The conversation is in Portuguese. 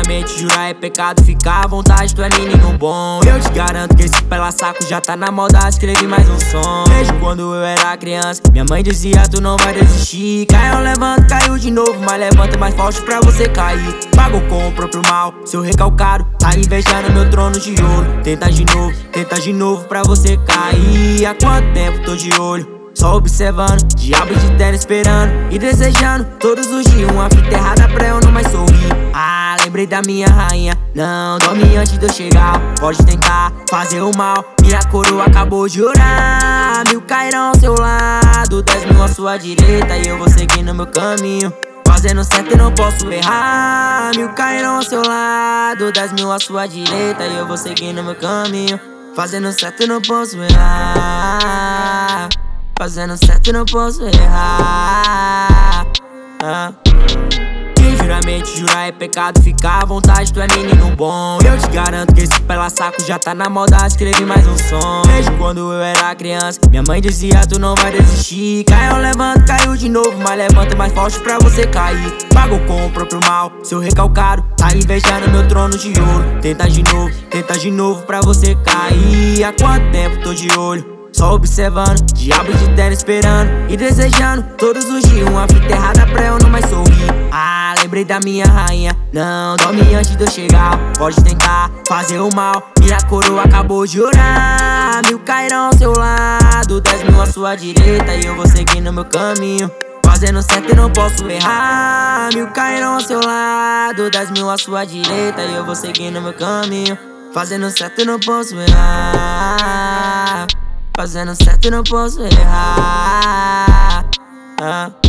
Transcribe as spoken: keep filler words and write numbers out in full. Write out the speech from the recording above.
mente, jurar é pecado, ficar à vontade, tu é menino bom. Eu te garanto que esse pela saco já tá na moda, escrevi mais um som. Desde quando eu era criança, minha mãe dizia tu não vai desistir. Caiu, levanta, caiu de novo, mas levanta mais forte pra você cair. Pagou com o próprio mal, seu recalcado tá invejando meu trono de ouro. Tenta de novo, tenta de novo pra você cair. Há quanto tempo tô de olho, só observando, diabo de terno esperando e desejando todos os dias uma fita errada pra eu não mais sorrir. Ah, lembrei da minha rainha, não dorme antes de eu chegar. Pode tentar fazer o mal, minha coroa acabou de orar. Mil cairão ao seu lado, dez mil à sua direita e eu vou seguir no meu caminho. Fazendo certo eu não posso errar. Mil cairão ao seu lado, dez mil à sua direita e eu vou seguir no meu caminho. Fazendo certo eu não posso errar. Fazendo certo eu não posso errar. ah. E juramente, jurar é pecado, ficar à vontade, tu é menino bom. Eu te garanto que esse pela saco já tá na moda, escrevi mais um som. Desde quando eu era criança, minha mãe dizia tu não vai desistir. Caiu, levanta, caiu de novo, mas levanta mais forte pra você cair. Pagou com o próprio mal, seu recalcado tá invejando meu trono de ouro. Tenta de novo, tenta de novo pra você cair. Há quanto tempo tô de olho, só observando, diabo de terno esperando e desejando todos os dias uma fita errada pra eu não mais sorrir. Ah, lembrei da minha rainha, não dorme antes de eu chegar. Pode tentar fazer o mal, minha coroa acabou de orar. Mil cairão ao seu lado, dez mil à sua direita e eu vou seguir no meu caminho. Fazendo certo eu não posso errar. Mil cairão ao seu lado, dez mil à sua direita e eu vou seguir no meu caminho. Fazendo certo eu não posso errar. Fazendo certo eu não posso errar. ah.